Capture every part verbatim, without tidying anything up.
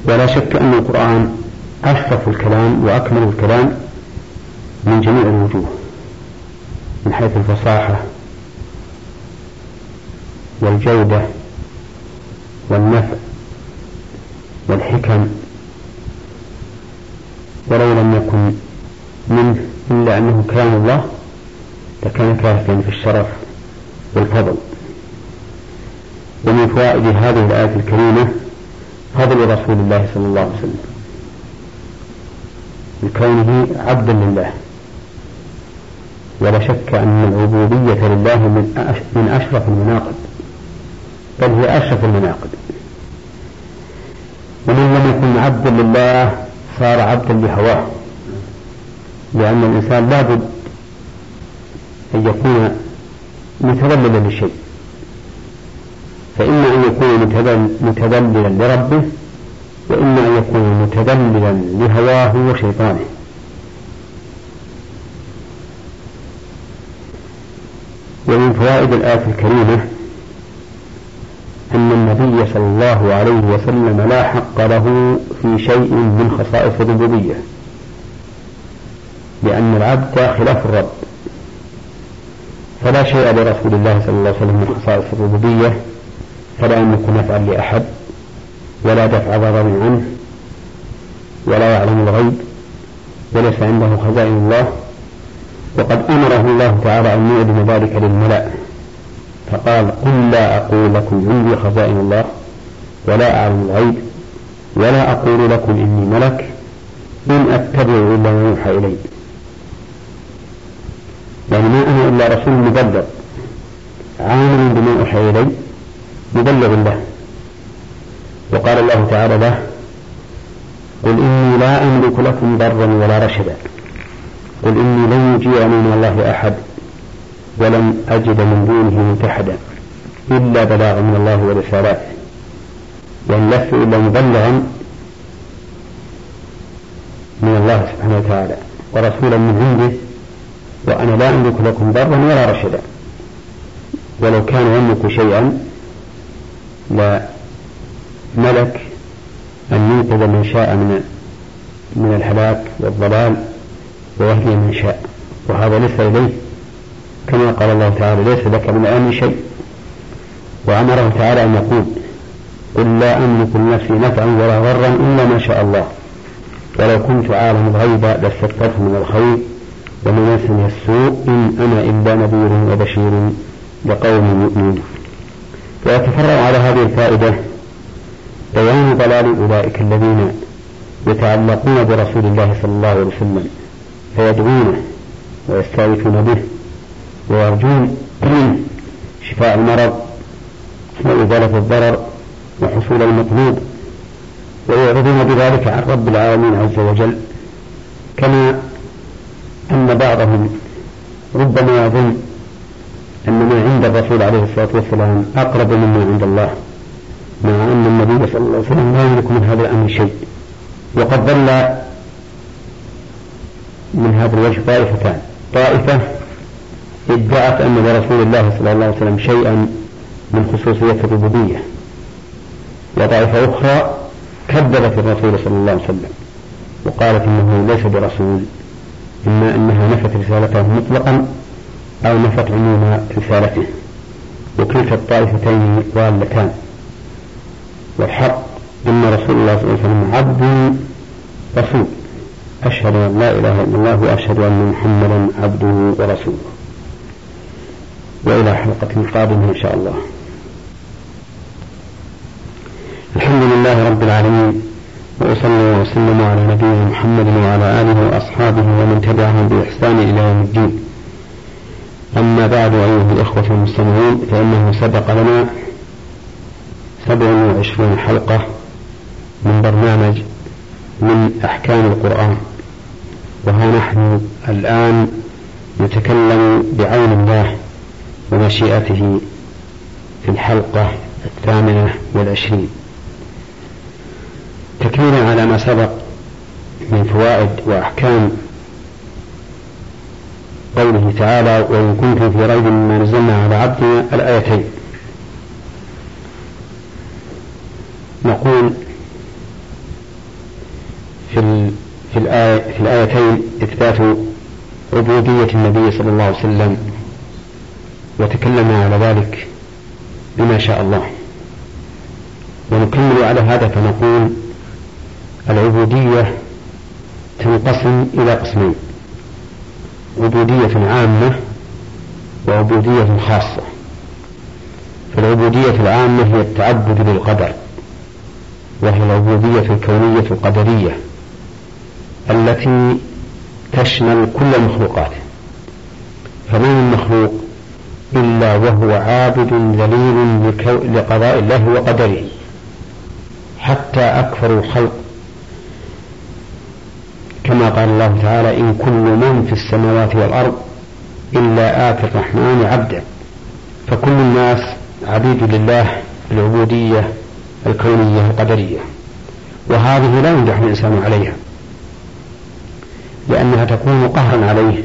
ولا شك أن القرآن أشرف الكلام وأكمل الكلام من جميع الوجوه، من حيث الفصاحة والجودة والنفع والحكم، ولو لم يكن منه إلا أنه كلام الله لكان كافيا في الشرف والفضل. ومن فوائد هذه الآية الكريمة فضل رسول الله صلى الله عليه وسلم بكونه عبدا لله، ولا شك أن العبودية لله من أشرف المناقب، بل هي أشرف المناقب. ومن لم يكن عبدا لله صار عبدا لهواه، لأن الإنسان لابد أن يكون متذللا للشيء، فإما أن يكون متذللا لربه، وإما أن يكون متذللا لهواه وشيطانه. ومن فوائد الآية الكريمة أن النبي صلى الله عليه وسلم لا حق له في شيء من خصائص الربوبية، لأن العبد خلاف الرب، فلا شيء لرسول الله صلى الله عليه وسلم من خصائص الربوبية، فلا يملك نفعا لأحد ولا دفع ضرر عنه ولا يعلم الغيب وليس عنده خزائن الله. وقد أمره الله تعالى أن يعلم ذلك للملأ، فقال: قل لا أقول لكم عندي خزائن الله ولا أعلم الغيب ولا أقول لكم إني ملك إن أتبع إلا ما يوحى إلي. يعني ما أنا إلا رسول مبلغ عامل بما أوحى إلي مبلغ له. وقال الله تعالى له: قل إني لا أملك لكم ضرا ولا رشدا، قل إني لن يجيرني من الله أحد ولم أجد من دونه ملتحدا إلا بلاغا من الله ورسالاته، وإن لست إلا مبلغا من الله سبحانه وتعالى ورسولا من عنده، وأنا لا أملك لكم ضرا ولا رشدا. ولو كان يملك شيئا لملك أن ينقذ من شاء من من الهلاك والضلال ويهدي من شاء، وهذا ليس إليه، كما قال الله تعالى: ليس لك من الأمر شيء. وأمره تعالى أن يقول: قل لا أملك لنفسي نفعا ولا ضرا إلا ما شاء الله، ولو كنت عالم الغيب لاستكثرت من الخير وما مسني السوء إن أنا إلا نذير وبشير لقوم يؤمنون. ويتفرع على هذه الفائدة بيان ضلال أولئك الذين يتعلقون برسول الله صلى الله عليه وسلم فيدعونه ويستغيثون به ويرجون شفاء المرض وإزالة الضرر وحصول المطلوب، ويعرضون بذلك عن رب العالمين عز وجل، كما أن بعضهم ربما يظن أن ما عند الرسول عليه الصلاة والسلام أقرب مما عند الله، مع أن النبي صلى الله عليه وسلم لا يملك من هذا الأمر شيء. وقد ضل من هذا الوجه طائفتان: طائفة ادعت أن لرسول الله صلى الله عليه وسلم شيئا من خصوصية الربوبية، وطائفة أخرى كذبت الرسول صلى الله عليه وسلم وقالت إنه ليس برسول، إما أنها نفت رسالته مطلقا أو نفت عموم رسالته، وكلتا الطائفتين ضالتان. والحق أن رسول الله صلى الله عليه وسلم عبد رسول، أشهد أن لا إله إلا الله وأشهد أن محمدا عبده ورسوله. وإلى حلقة قادمة إن شاء الله. الحمد لله رب العالمين، وأصلي وأسلم على نبينا محمد وعلى آله وأصحابه ومن تبعهم بإحسان إلى يوم الدين. أما بعد، أيها الإخوة المستمعون، فإنه سبق لنا سبع وعشرون حلقة من برنامج من أحكام القرآن، وها نحن الآن نتكلم بعون الله ومشيئته في الحلقة الثامنة والعشرين، تكميلا على ما سبق من فوائد وأحكام قوله تعالى: وإن كنتم في ريب مما نزلنا على عبدنا، الآيتين. نقول الآيتين إثبات عبودية النبي صلى الله عليه وسلم، وتكلمنا على ذلك بما شاء الله. ونكمل على هذا فنقول العبودية تنقسم إلى قسمين: عبودية عامة وعبودية خاصة. فالعبودية العامة هي التعبد بالقدر، وهي العبودية الكونية القدرية التي تشمل كل المخلوقات، فما من مخلوق إلا وهو عابد ذليل لقضاء الله وقدره، حتى أكثر الخلق، كما قال الله تعالى: إن كل من في السماوات والأرض إلا آتي الرحمن عبدا. فكل الناس عبيد لله بالعبودية الكونية القدرية، وهذه لا ينجح الإنسان عليها، لأنها تكون قهرا عليه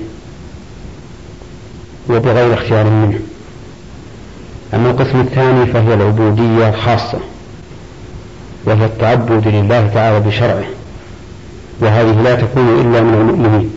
وبغير اختيار منه. أما القسم الثاني فهي العبودية الخاصة، وهي التعبد لله تعالى بشرعه، وهذه لا تكون إلا من المؤمنين،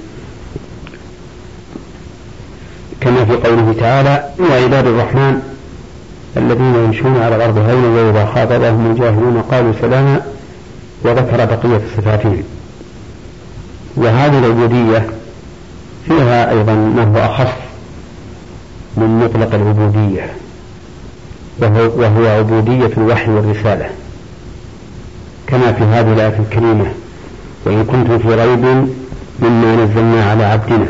كما في قوله تعالى: وعباد الرحمن الذين يمشون على الأرض هونا وإذا خاطبهم الجاهلون قالوا سلاما، وذكر بقية صفاتهم. وهذه العبودية فيها أيضا ما هو أخف من مطلق العبودية، وهو, وهو عبودية الوحي والرسالة، كما في هذه الآية الكريمة: وإن كنتم في ريب مما نزلنا على عبدنا.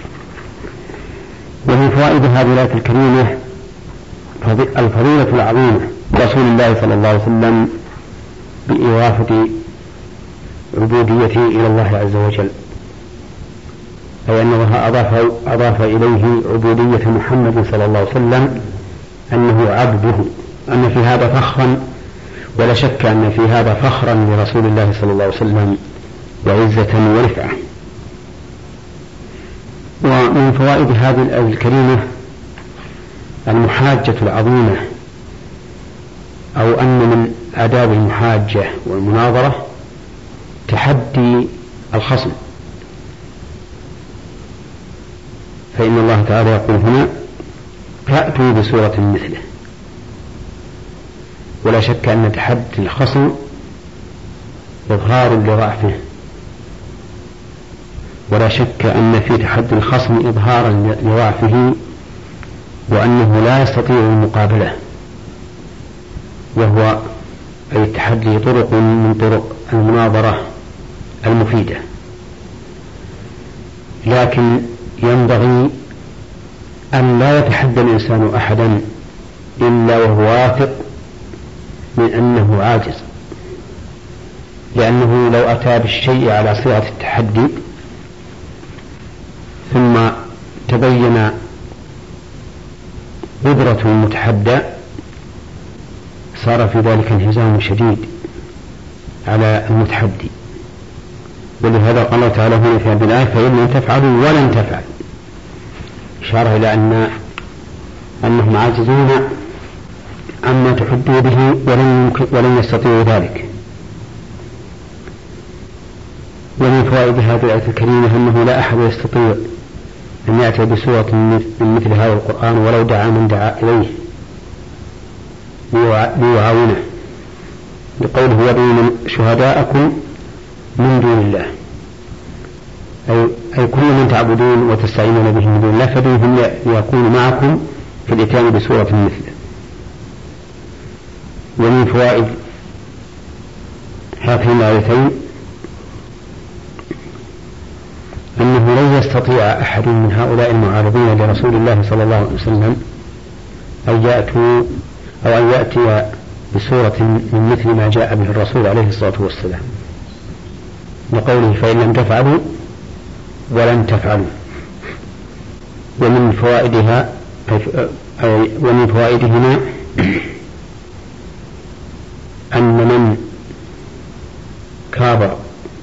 ومن فوائد هذه الآية الكريمة الفضيلة العظيمة رسول الله صلى الله عليه وسلم بإضافة عبوديته إلى الله عز وجل، أي أن الله أضاف, أضاف إليه عبودية محمد صلى الله عليه وسلم أنه عبده، أن في هذا فخرا، ولا شك أن في هذا فخرا لرسول الله صلى الله عليه وسلم وعزة ورفعة. ومن فوائد هذه الآية الكريمة المحاجة العظيمة، أو أن من آداب المحاجة والمناظرة تحدي الخصم، فإن الله تعالى يقول هنا: فأتوا بسورة مثله. ولا شك أن تحدي الخصم إظهار لضعفه، ولا شك أن في تحدي الخصم إظهارا لضعفه، وأنه لا يستطيع المقابلة، وهو أي التحدي طرق من طرق المناظرة المفيدة. لكن ينبغي أن لا يتحدى الإنسان أحدا إلا وهو واثق من أنه عاجز، لأنه لو أتى بالشيء على صيغة التحدي ثم تبين قدرة المتحدى صار في ذلك انهزام شديد على المتحدي. ولهذا قال الله تعالى هنا في هذه الآية: فإن لم تفعلوا ولن تفعل، إشارة إلى أن أنهم عاجزون عما تحدوا به ولن, ولن يستطيعوا ذلك. ومن فوائد هذه الآية الكريمة أنه لا أحد يستطيع أن يأتي بسورة من مثل هذا القرآن ولو دعا من دعا إليه ليعاونه، لقوله: وادعوا شهداءكم من دون الله، أي, أي كل من تعبدون وتستعينون به من دون الله فدعوهم ليكونوا معكم في الإتيان بسورة مثله. ومن فوائد هاتين الآيتين أنه لن يستطيع أحد من هؤلاء المعارضين لرسول الله صلى الله عليه وسلم أن يأتوا أو أن يأتي بسورة من مثل ما جاء به الرسول عليه الصلاة والسلام، لقوله: فإن لم تفعلوا ولن تفعلوا. ومن فوائدها ومن فوائدهما أن من كابر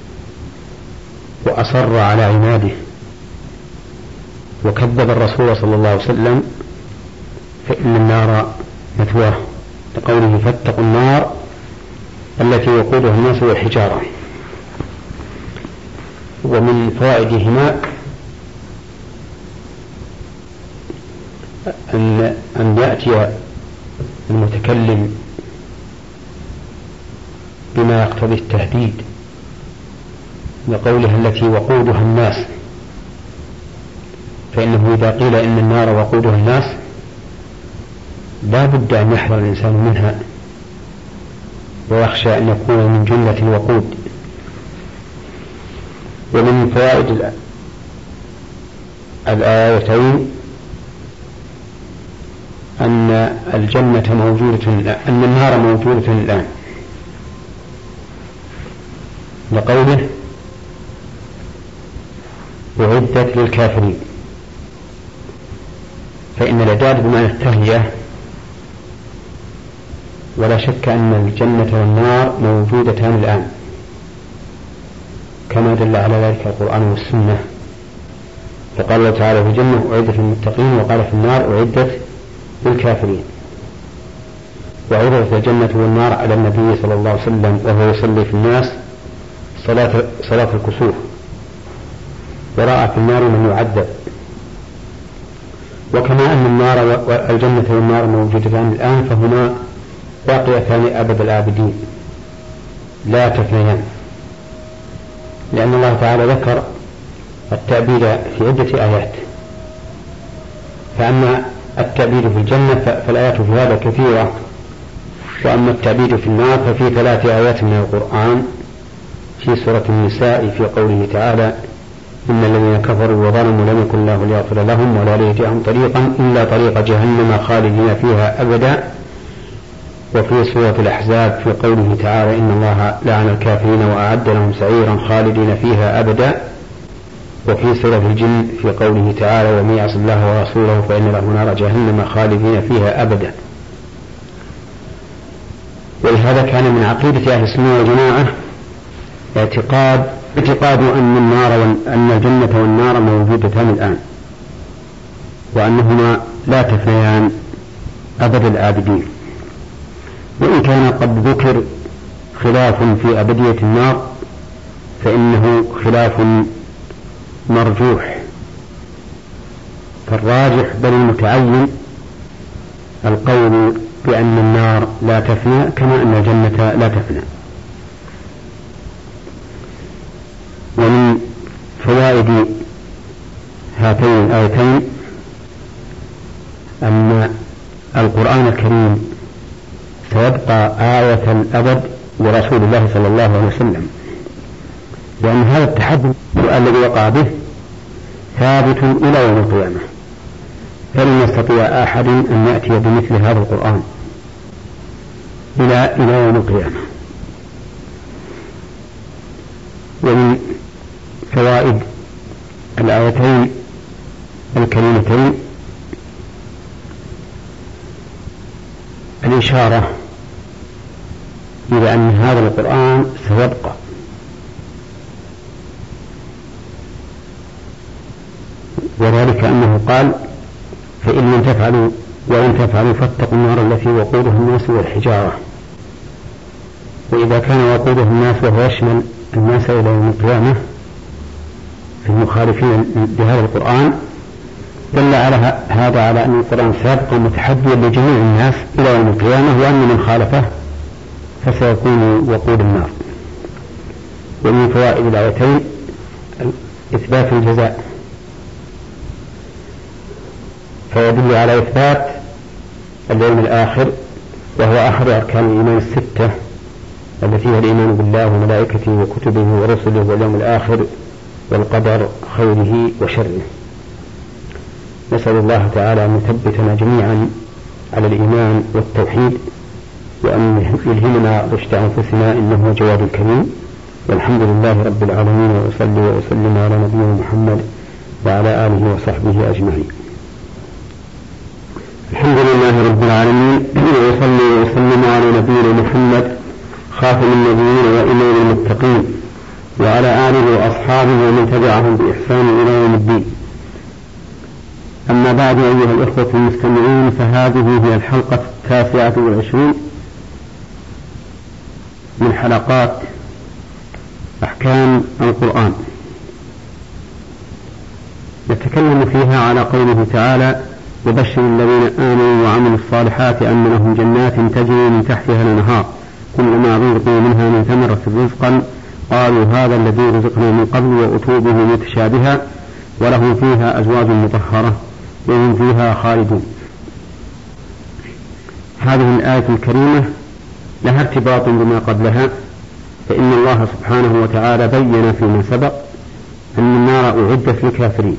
وأصر على عناده وكذب الرسول صلى الله عليه وسلم فإن النار مثواه، لقوله: فاتقوا النار التي وقودها الناس والحجارة. ومن فوائدهما أن أن يأتي المتكلم بما يقتضي التهديد لقولها التي وقودها الناس، فإنه إذا قيل إن النار وقودها الناس لا بد أن يحذر الإنسان منها ويخشى أن يكون من جملة الوقود. ومن فوائد الآيتين أن الجنة موجودة، أن النار موجودة الآن، لقوله أعدت للكافرين، فإن الإعداد بمعنى التهيئة، ولا شك أن الجنة والنار موجودتان الآن كما دل على ذلك القرآن والسنة. فقال الله تعالى في الجنة أعدت للمتقين، وقال في النار أعدت للكافرين. وعرضت الجنة والنار على النبي صلى الله عليه وسلم وهو يصلي في الناس صلاة, صلاة الكسوف، ورأى في النار من يعذب. وكما أن النار والجنة والنار موجودتان الآن فهما باقيتان أبد الآبدين لا تفنيان، لأن الله تعالى ذكر التأبيد في عدة آيات. فأما التأبيد في الجنة فالآيات في هذا كثيرة، وأما التأبيد في النار ففي ثلاث آيات من القرآن في سورة النساء في قوله تعالى إن الذين كفروا وظلموا لم يكن الله ليغفر لهم ولا ليهديهم طريقا إلا طريق جهنم خالدين فيها أبدا. وفي سورة الأحزاب في قوله تعالى إن الله لعن الكافرين وأعد لهم سعيرا خالدين فيها أبدا. وفي سورة الجن في قوله تعالى ومن يعص الله ورسوله فإن له نار جهنم خالدين فيها أبدا. ولهذا كان من عقيدة أهل السنة والجماعة اعتقاد اعتقاد أن النار أن الجنة والنار موجودتان الآن، وأنهما لا تفنيان أبد الآبدين. وإن كان قد ذكر خلاف في أبدية النار فإنه خلاف مرجوح، فالراجح بل المتعين القول بأن النار لا تفنى كما أن الجنة لا تفنى. ومن فوائد هاتين الآيتين أن القرآن الكريم سيبقى آية الأبد لرسول الله صلى الله عليه وسلم، لأن هذا التحدي الذي وقع به ثابت إلى يوم القيامة، فلن يستطيع أحد أن يأتي بمثل هذا القرآن إلى إلى يوم القيامة. ومن فوائد الآيتين الكريمتين الإشارة إلى أن هذا القرآن سيبقى، وذلك أنه قال فإن لم تفعلوا وإن تفعلوا فاتقوا النار التي وقودها الناس والحجارة. وإذا كان وقودها الناس وهو يشمل الناس إلى يوم القيامة في المخالفين بهذا القرآن دل على هذا على أن القرآن سيبقى متحديا لجميع الناس إلى يوم القيامة، وأن من خالفه فسيكون وقود النار. ومن فوائد الآيتين إثبات الجزاء، فيدل على إثبات اليوم الآخر وهو آخر أركان الإيمان الستة التي هي الإيمان بالله وملائكته وكتبه ورسله واليوم الآخر والقدر خيره وشره. نسأل الله تعالى أن يثبتنا جميعا على الإيمان والتوحيد، وأن يلهمنا رشد أنفسنا إنه جواد كريم. والحمد لله رب العالمين، وأصلي وأسلم على نبينا محمد وعلى آله وصحبه أجمعين. الحمد لله رب العالمين، وأصلي وأسلم على نبينا محمد خاتم النبيين وإمام المتقين وعلى آله وأصحابه ومن تبعهم بإحسان إلى يوم الدين. أما بعد، أيها الإخوة المستمعين، فهذه هي الحلقة التاسعة والعشرين من حلقات أحكام القرآن. نتكلم فيها على قوله تعالى: وبشر الذين آمنوا وعملوا الصالحات أن لهم جنات تجري من تحتها الأنهار كلما رزقوا منها من ثمرة رزقا قالوا هذا الذي رزقنا من قبل وأتوا به متشابها ولهم فيها أزواج مطهرة وهم فيها خالدون. هذه الآية الكريمة لها ارتباط بما قبلها، فإن الله سبحانه وتعالى بين فيما سبق أن النار أعدت للكافرين،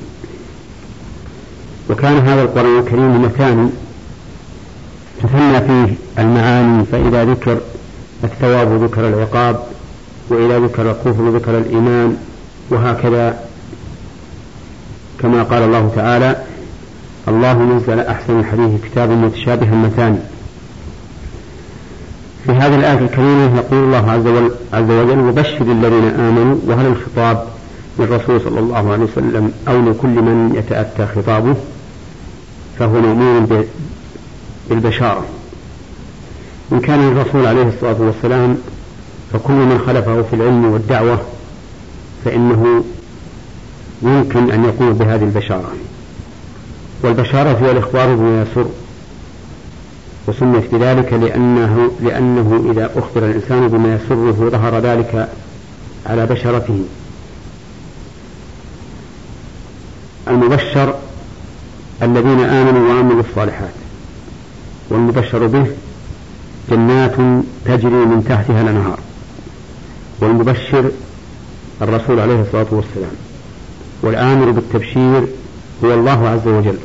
وكان هذا القرآن الكريم مثانا تثنى فيه المعاني، فإذا ذكر الثواب ذكر العقاب، وإذا ذكر الكفر ذكر الإيمان، وهكذا كما قال الله تعالى: الله نزل أحسن الحديث كتابا متشابها مثاني. في هذه الآية الكريمة يقول الله عز وجل: وبشر الذين آمنوا، وهل الخطاب للرسول صلى الله عليه وسلم أو لكل من يتأتى خطابه؟ فهو مأمور بالبشارة. إن كان الرسول عليه الصلاة والسلام فكل من خلفه في العلم والدعوة فإنه يمكن أن يقول بهذه البشارة. والبشارة هي الإخبار بما يسر، وسميت بذلك لأنه, لأنه إذا أخبر الإنسان بما يسره ظهر ذلك على بشرته. المبشر الذين آمنوا وعملوا الصالحات، والمبشر به جنات تجري من تحتها الأنهار، والمبشر الرسول عليه الصلاة والسلام، والآمر بالتبشير هو الله عز وجل.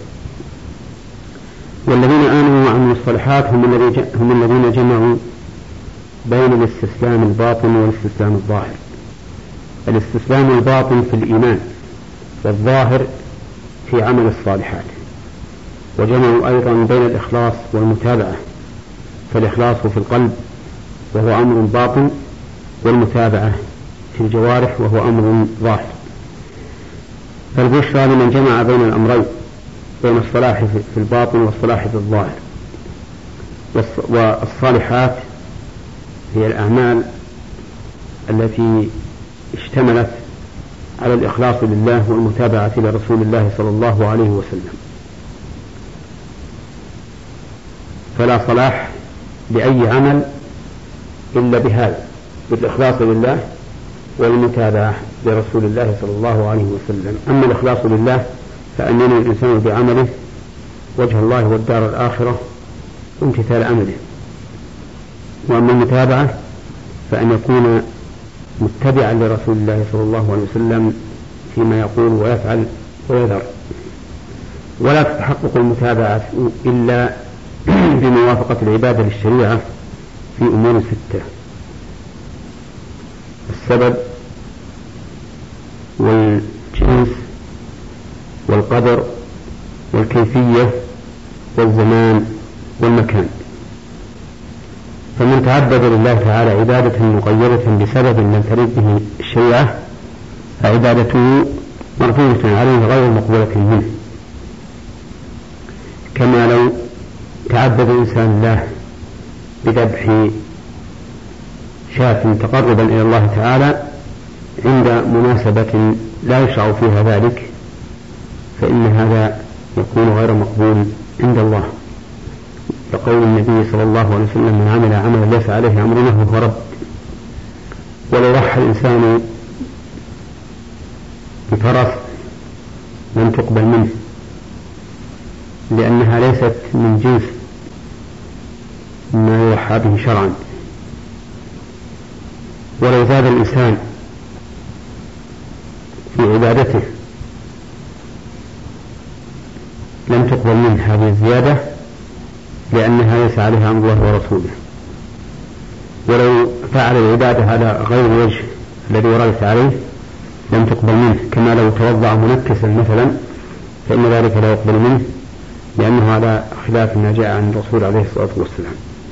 والذين آمنوا وعملوا الصالحات هم الذين جمعوا بين الاستسلام الباطن والاستسلام الظاهر. الاستسلام الباطن في الإيمان، والظاهر في عمل الصالحات. وجمعوا أيضا بين الإخلاص والمتابعة، فالإخلاص في القلب وهو أمر باطن، والمتابعة في الجوارح وهو أمر ظاهر. فالبشرى لمن جمع بين الأمرين، بين الصلاح في الباطن والصلاح في الظاهر. والصالحات هي الأعمال التي اشتملت على الإخلاص لله والمتابعة لرسول الله صلى الله عليه وسلم. فلا صلاح لأي عمل إلا بهذا، بالإخلاص لله والمتابعة لرسول الله صلى الله عليه وسلم. أما الإخلاص لله فأن ينوي الإنسان بعمله وجه الله والدار الآخرة وامتثال عمله. وأما المتابعة فأن يكون متبعا لرسول الله صلى الله عليه وسلم فيما يقول ويفعل ويذر. ولا تتحقق المتابعة إلا بموافقة العبادة للشريعة في أمور ستة: السبب والجنس والقدر والكيفية والزمان والمكان. فمن تعبد لله تعالى عبادة مقيدة بسبب لم ترد به الشريعة فعبادته مرفوعة عليه غير مقبولة منه، كما لو تعبد إنسان الله بذبح شاة تقربا إلى الله تعالى عند مناسبة لا يشرع فيها ذلك، فإن هذا يكون غير مقبول عند الله، لقول النبي صلى الله عليه وسلم: من عمل عملا ليس عليه أمرنا فهو رد. ولو ضحى الإنسان بفرس لم تقبل منه، لأنها ليست من جنس ما يوحى به شرعا. ولو زاد الإنسان في عبادته لم تقبل منه هذه الزيادة، لأنها ليس عليها أمر الله ورسوله. ولو فعل العبادة على غير الوجه الذي وردت عليه لم تقبل منه، كما لو توضع منكسا مثلا فإن ذلك لا يقبل منه، لأنه على خلاف ما جاء عن الرسول عليه الصلاة والسلام.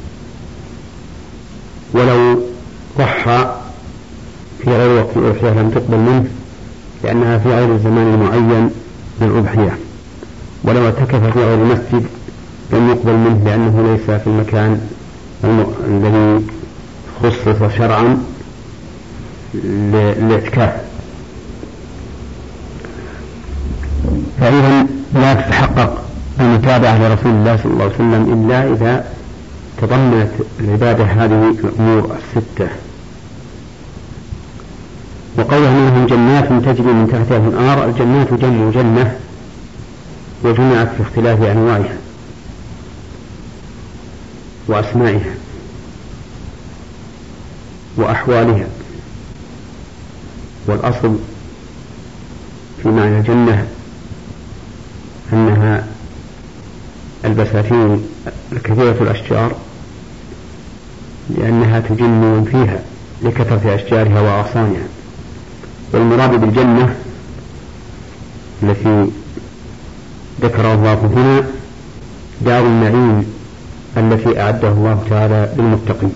ولو ضحى في غير وقت الأضحية لم تقبل منه، لأنها في غير الزمان المعين للأضحية. ولو اعتكف في غير المسجد لم يقبل منه، لأنه ليس في المكان الذي خصص شرعا للاعتكاف. فإذا لا تتحقق المتابعة لرسول الله صلى الله عليه وسلم إلا إذا تضمنت العبادة هذه الأمور الستة. وقوله منهم جنات تجري من تحتها الأنهار، الجنات جمع جنة وجمعت في اختلاف أنواعها وأسمائها وأحوالها، والأصل في معنى الجنة أنها البساتين الكثيرة الأشجار لأنها تجن من فيها لكثرة أشجارها وأغصانها. والمراد بالجنة التي ذكر الله هنا دار النعيم التي أعده الله تعالى للمتقين.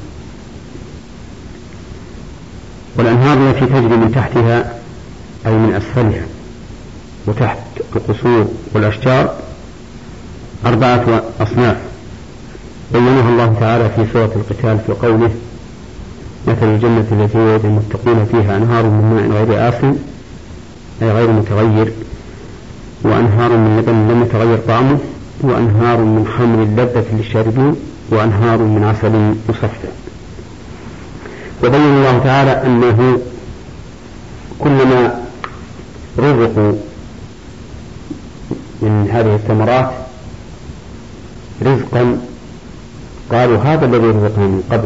والأنهار التي تجري من تحتها أي من أسفلها وتحت القصور والأشجار أربعة أصناف بينها الله تعالى في سورة القتال في قوله: مثل الجنة التي وعد المتقون فيها أنهار من ماء غير آسن أي غير متغير، وأنهار من لبن لم يتغير طعمه، وأنهار من خمر لذة للشاربين، وأنهار من عسل مصفى. وبين الله تعالى أنه كلما رزقوا من هذه الثمرات رزقا قالوا هذا الذي رزقنا من قبل،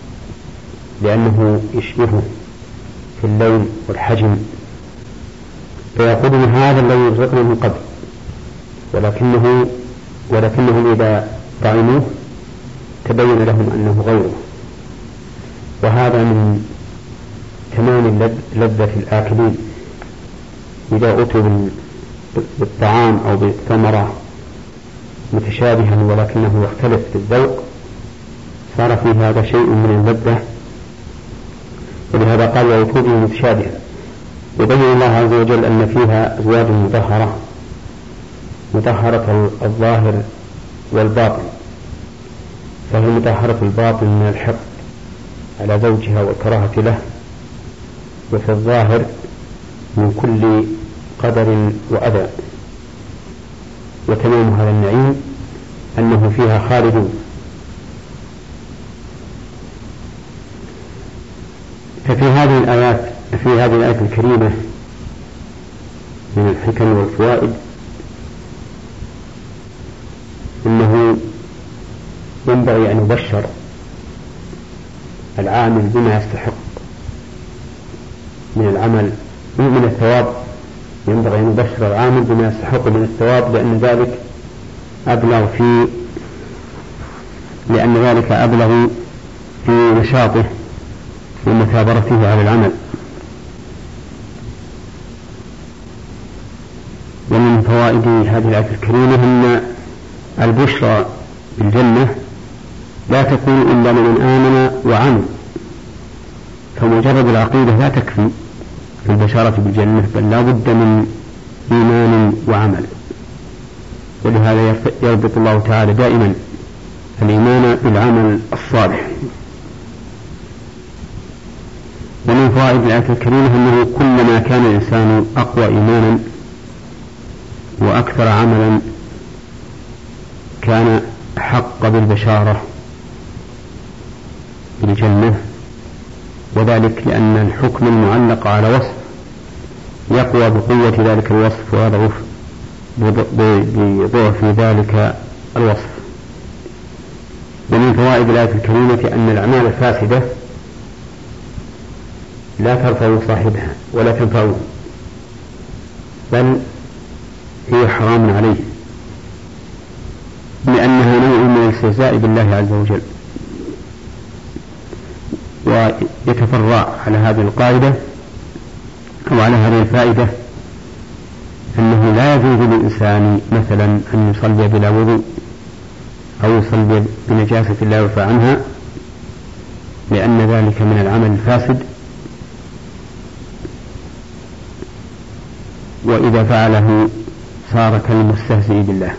لأنه يشبهه في اللون والحجم، فيقولون هذا الذي رزقنا من قبل، ولكنه ولكنهم إذا طعموه تبين لهم أنه غيره. وهذا من تمام لذة الآكلين، إذا أتوا بالطعام أو بالثمرة متشابها ولكنه يختلف في الذوق صار في هذا شيء من اللذة، ولهذا قال وأتوا به متشابها. وبين الله عز وجل أن فيها أزواج مطهرة مطهرة الظاهر والباطن، فهي مطهرة الباطن من الحقد على زوجها والكراهة له، وفي الظاهر من كل قدر وأذى. وتمام هذا النعيم أنه فيها خالدون. ففي هذه الآيات في هذه الآية الكريمة من الحكم والفوائد إنه ينبغي أن يبشر العامل بما يستحق من العمل من الثواب، ينبغي أن يبشر العامل بما يستحق من الثواب، لأن ذلك أبلغ في لأن ذلك أبلغ في نشاطه ومثابرته على العمل. ومن فوائد هذه الآية الكريمة أن البشرى بالجنة لا تكون إلا لمن آمن وعمل، فمجرد العقيدة لا تكفي في البشارة بالجنة، بل لا بد من إيمان وعمل. ولهذا يربط الله تعالى دائما الإيمان بالعمل الصالح. ومن فوائد الآية الكريمة أنه كلما كان الإنسان أقوى إيمانا وأكثر عملا كان حق بالبشارة بالجنة، وذلك لأن الحكم المعلق على وصف يقوى بقوة ذلك الوصف ويضعف بضعف ذلك الوصف. ومن فوائد الآية الكريمة أن الأعمال الفاسدة لا ترفع صاحبها ولا تنفعه، بل هي حرام عليه، لأنها نوع من الاستهزاء بالله عز وجل. ويتفرع على هذه القاعدة أو على هذه الفائدة أنه لا يجوز للإنسان مثلا أن يصلي بلا وضوء أو يصلي بنجاسة لا يعفى عنها، لأن ذلك من العمل الفاسد، وإذا فعله صار كالمستهزئ بالله.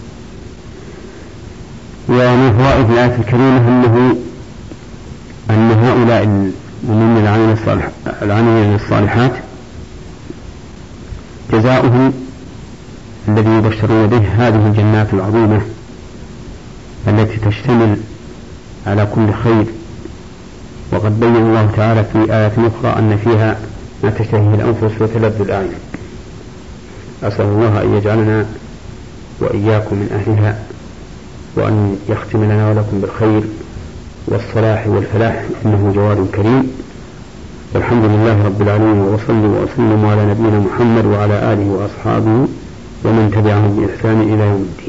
ومن فوائد الآية الكريمة أنه أن هؤلاء من العاملين الصالحات جزاؤهم الذي يبشرون به هذه الجنات العظيمة التي تشتمل على كل خير. وقد بين الله تعالى في آية أخرى أن فيها ما تشتهيه الأنفس وتلذ الأعين. أسأل الله أن يجعلنا وإياكم من أهلها، وأن يختم لنا ولكم بالخير والصلاح والفلاح، إنه جواد كريم. والحمد لله رب العالمين، وصلوا وسلموا على نبينا محمد وعلى آله وأصحابه ومن تبعهم بإحسان إلى يوم الدين.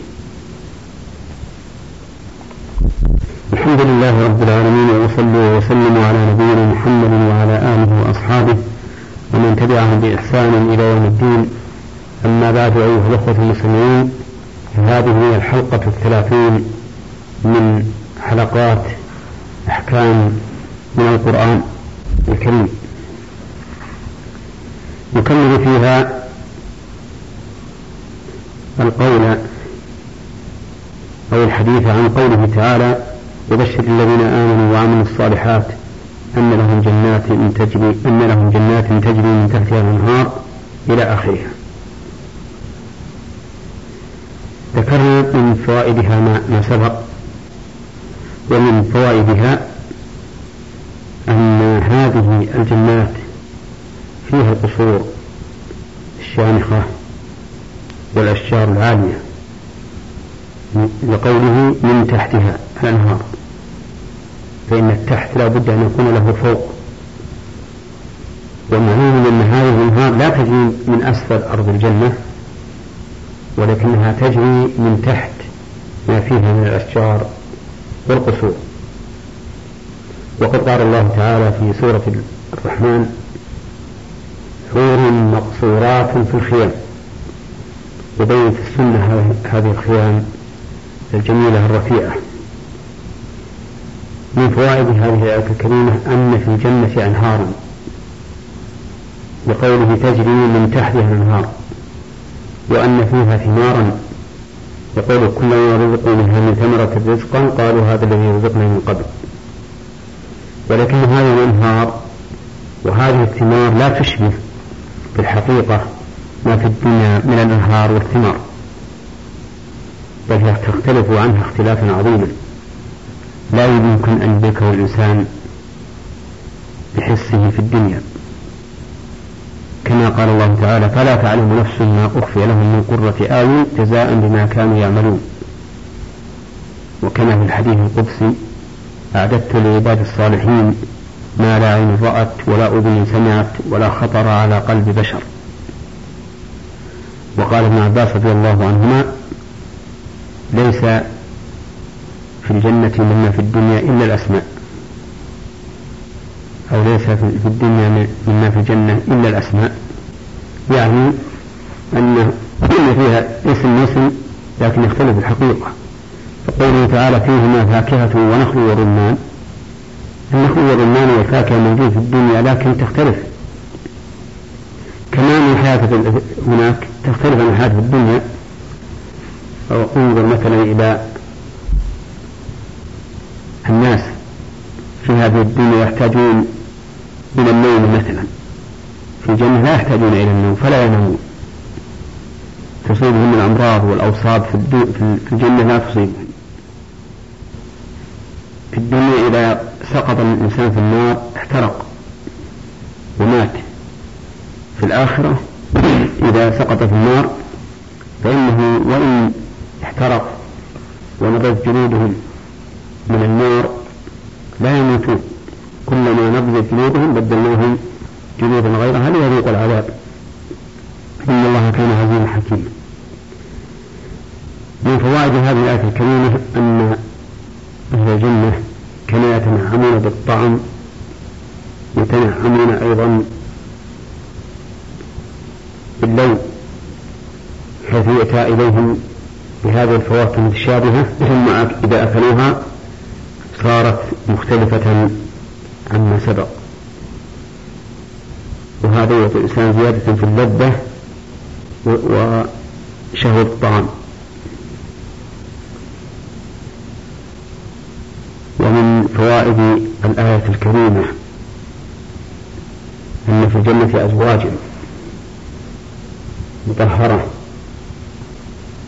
الحمد لله رب العالمين، وصلوا وسلموا على نبينا محمد وعلى آله وأصحابه ومن تبعهم بإحسان إلى يوم الدين. أما بعد، أيها الأخوة المسلمين، هذه هي الحلقة الثلاثين من حلقات أحكام من القرآن الكريم، نكمل فيها القول أو الحديث عن قوله تعالى: وبشر الذين آمنوا وعملوا الصالحات أن لهم جنات تجري أن لهم جنات تجري من تحتها الأنهار إلى آخرها. ذكرنا من فوائدها ما سبق، ومن فوائدها أن هذه الجنات فيها القصور الشامخة والأشجار العالية، لقوله من تحتها الأنهار، فإن التحت لا بد أن يكون له فوق. والمعلوم أن هذه الأنهار لا تجري من أسفل أرض الجنة، ولكنها تجري من تحت ما فيها من الأشجار والقصور. وقد قال الله تعالى في سورة الرحمن: حور مقصورات في الخيام. وبينت السنة هذه الخيام الجميلة الرفيعة. من فوائد هذه الآية الكريمة أن في الجنة أنهارا، بقوله تجري من تحتها الأنهار، وأن فيها ثمارا، يقول: كلما رزقوا منها من ثمرة رزقا قالوا هذا الذي رزقنا من قبل. ولكن هذه الأنهار وهذه الثمار لا تشبه بالحقيقة ما في الدنيا من الأنهار والثمار، بل تختلف عنها اختلافا عظيما لا يمكن أن يدركه الإنسان بحسه في الدنيا، كما قال الله تعالى: فلا تعلم نفس ما أخفي لهم من قرة أعين جزاء بما كانوا يعملون. وكما في الحديث القدسي: أعددت لعباد الصالحين ما لا عين رأت ولا أذن سمعت ولا خطر على قلب بشر. وقال ابن عباس رضي الله عنهما: ليس في الجنة مما في الدنيا إلا الأسماء، أو ليس في الدنيا مما في الجنة إلا الأسماء، يعني أن فيها اسم اسم لكن يختلف الحقيقة. فقوله تعالى: فيهما فاكهة ونخل ورمان. النخل والرمان والفاكهة موجود في الدنيا لكن تختلف، كمان الحياة هناك تختلف عن الحياة في الدنيا. أو انظر مثلا إلى الناس في هذه الدنيا يحتاجون إلى النوم مثلا، في الجنة لا يحتاجون إلى النوم فلا ينامون، تصيبهم الأمراض والأوصاب في الجنة لا تصيبهم. في الدنيا إذا سقط الإنسان في النار احترق ومات. في الآخرة إذا سقط في النار فإنه وإن احترق ونضجت جلودهم من النار لا يموتون، كلما نضجت جلودهم بدلناهم جلودا غيرها ليذوقوا العذاب، إن الله كان عزيزا حكيما. من فوائد هذه الآية الكريمة أن أهل الجنة كانوا يتنعمون بالطعم، يتنعمون أيضا باللون، حيث يؤتى إليهم بهذه الفواكه المتشابهة، ثم إذا أكلوها صارت مختلفة عما سبق، وهذا يعطي الإنسان زيادة في اللذة وشهوة الطعام. ومن فوائد الآية الكريمة أن في الجنة أزواج مطهرة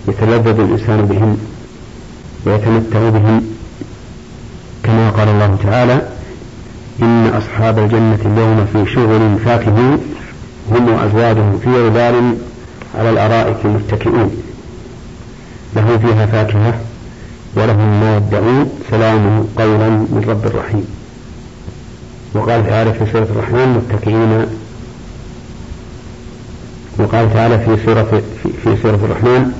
يتلذذ الإنسان بهم ويتمتع بهم، كما قال الله تعالى: إن أصحاب الجنة اليوم في شغل فاكهون هم وأزواجهم في ظلال على الأرائك متكئون لهم فيها فاكهة ولهم ما يدعون سلام قولا من رب رحيم. وقال تعالى في سورة الرحمن متكئين، وقال تعالى في سورة في, في سورة الرحمن: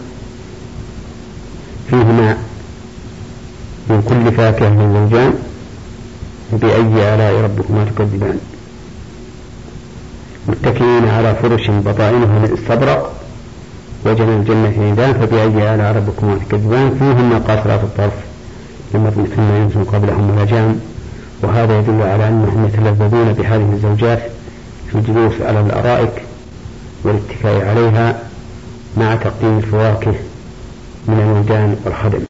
فيهما من كل فاكهة زوجان فبأي آلاء ربكما تكذبان. متكئين على فرش بطائنها من استبرق وجنى الجنة دان فبأي آلاء ربكما تكذبان فيهن قاصرات الطرف لم يطمثهن إنس قبلهم ولا جان. وهذا يدل على أنهم يتلذذون بهذه الزوجات في الجلوس على الأرائك والاتكاء عليها مع تقديم الفواكه من الولدان والخدم.